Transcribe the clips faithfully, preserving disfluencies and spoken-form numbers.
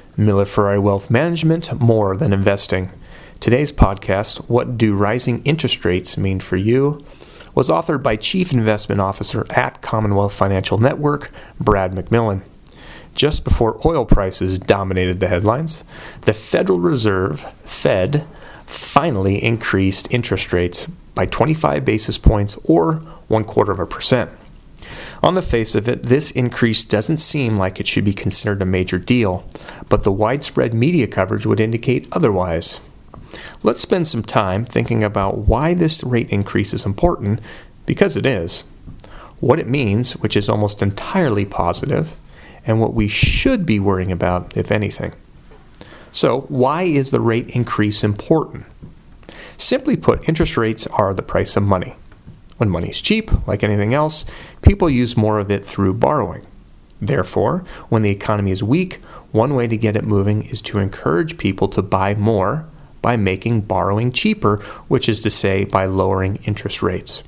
Miller Ferrari Wealth Management, more than investing. Today's podcast, What Do Rising Interest Rates Mean for You?, was authored by Chief Investment Officer at Commonwealth Financial Network, Brad McMillan. Just before oil prices dominated the headlines, the Federal Reserve, Fed, finally increased interest rates by twenty-five basis points or one quarter of a percent. On the face of it, this increase doesn't seem like it should be considered a major deal, but the widespread media coverage would indicate otherwise. Let's spend some time thinking about why this rate increase is important, because it is, what it means, which is almost entirely positive, and what we should be worrying about, if anything. So, why is the rate increase important? Simply put, interest rates are the price of money. When money is cheap, like anything else, people use more of it through borrowing. Therefore, when the economy is weak, one way to get it moving is to encourage people to buy more by making borrowing cheaper, which is to say, by lowering interest rates.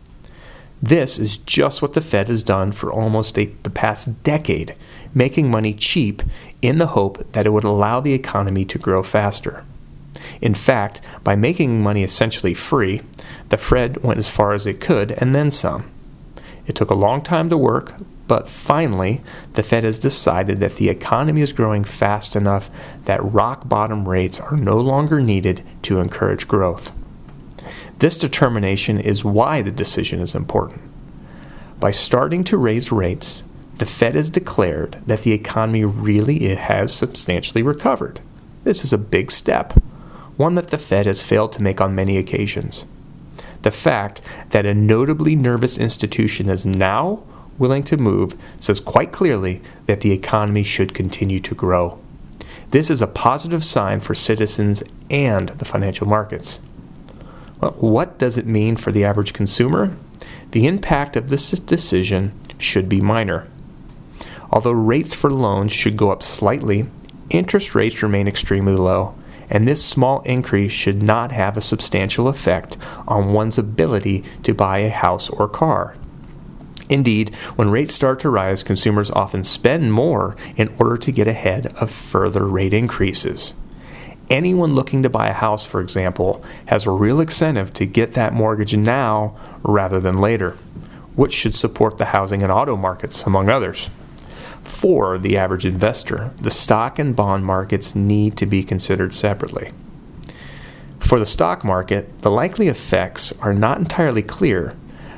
This is just what the Fed has done for almost a, the past decade, making money cheap in the hope that it would allow the economy to grow faster. In fact, by making money essentially free, the Fed went as far as it could and then some. It took a long time to work, but finally, the Fed has decided that the economy is growing fast enough that rock-bottom rates are no longer needed to encourage growth. This determination is why the decision is important. By starting to raise rates, the Fed has declared that the economy really has substantially recovered. This is a big step, one that the Fed has failed to make on many occasions. The fact that a notably nervous institution is now willing to move says quite clearly that the economy should continue to grow. This is a positive sign for citizens and the financial markets. Well, what does it mean for the average consumer? The impact of this decision should be minor. Although rates for loans should go up slightly, interest rates remain extremely low, and this small increase should not have a substantial effect on one's ability to buy a house or car. Indeed, when rates start to rise, consumers often spend more in order to get ahead of further rate increases. Anyone looking to buy a house, for example, has a real incentive to get that mortgage now rather than later, which should support the housing and auto markets, among others. For the average investor, the stock and bond markets need to be considered separately. For the stock market, the likely effects are not entirely clear,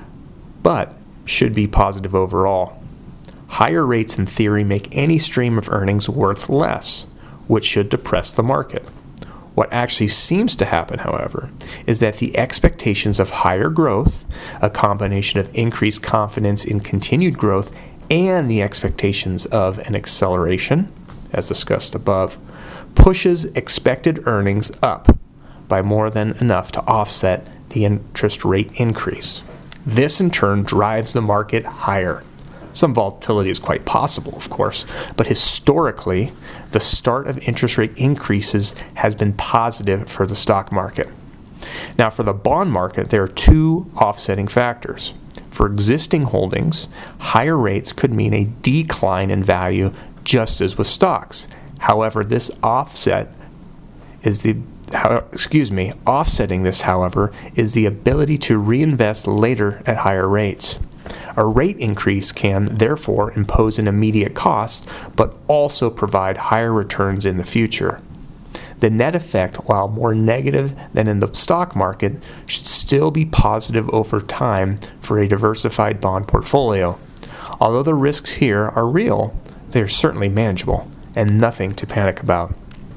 but should be positive overall. Higher rates in theory make any stream of earnings worth less, which should depress the market. What actually seems to happen, however, is that the expectations of higher growth, a combination of increased confidence in continued growth, and the expectations of an acceleration, as discussed above, pushes expected earnings up by more than enough to offset the interest rate increase. This, in turn, drives the market higher. Some volatility is quite possible, of course, but historically, the start of interest rate increases has been positive for the stock market. Now, for the bond market, there are two offsetting factors. For existing holdings, higher rates could mean a decline in value, just as with stocks. However, this offset is the how, excuse me, offsetting this, however, is the ability to reinvest later at higher rates. A rate increase can, therefore, impose an immediate cost, but also provide higher returns in the future. The net effect, while more negative than in the stock market, should still be positive over time for a diversified bond portfolio. Although the risks here are real, they are certainly manageable and nothing to panic about.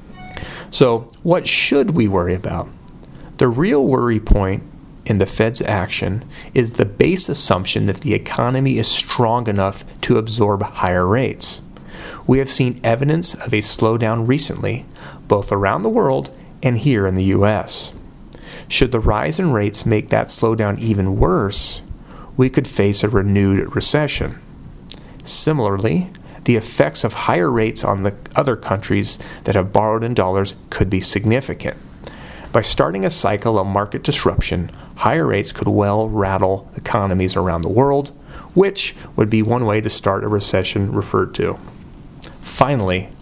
So, what should we worry about? The real worry point in the Fed's action is the base assumption that the economy is strong enough to absorb higher rates. We have seen evidence of a slowdown recently, both around the world and here in the U S. Should the rise in rates make that slowdown even worse, we could face a renewed recession. Similarly, the effects of higher rates on the other countries that have borrowed in dollars could be significant. By starting a cycle of market disruption, higher rates could well rattle economies around the world, which would be one way to start a recession referred to. Finally,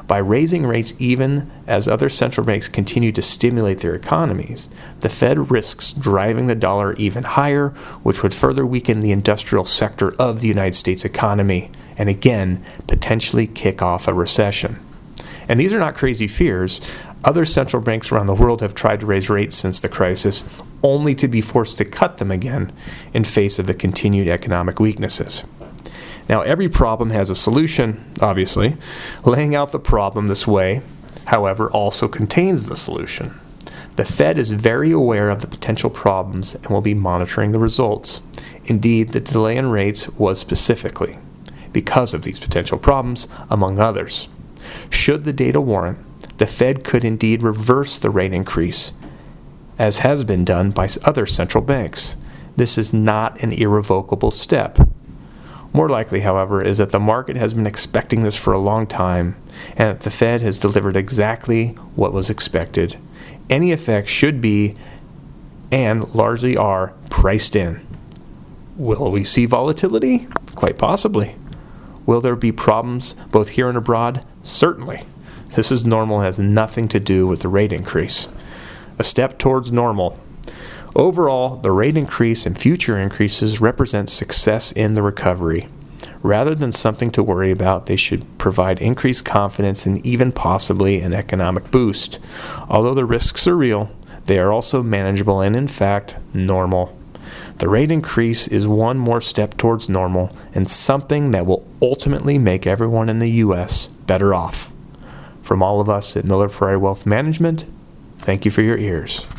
By raising rates even as other central banks continue to stimulate their economies, the Fed risks driving the dollar even higher, which would further weaken the industrial sector of the United States economy, and again, potentially kick off a recession. And these are not crazy fears. Other central banks around the world have tried to raise rates since the crisis, only to be forced to cut them again in face of the continued economic weaknesses. Now, every problem has a solution, obviously. Laying out the problem this way, however, also contains the solution. The Fed is very aware of the potential problems and will be monitoring the results. Indeed, the delay in rates was specifically because of these potential problems, among others. Should the data warrant, the Fed could indeed reverse the rate increase, as has been done by other central banks. This is not an irrevocable step. More likely, however, is that the market has been expecting this for a long time, and that the Fed has delivered exactly what was expected. Any effects should be, and largely are, priced in. Will we see volatility? Quite possibly. Will there be problems both here and abroad? Certainly. This is normal and has nothing to do with the rate increase. A step towards normal. Overall, the rate increase and future increases represent success in the recovery. Rather than something to worry about, they should provide increased confidence and even possibly an economic boost. Although the risks are real, they are also manageable and, in fact, normal. The rate increase is one more step towards normal and something that will ultimately make everyone in the U S better off. From all of us at Miller Ferrari Wealth Management, thank you for your ears.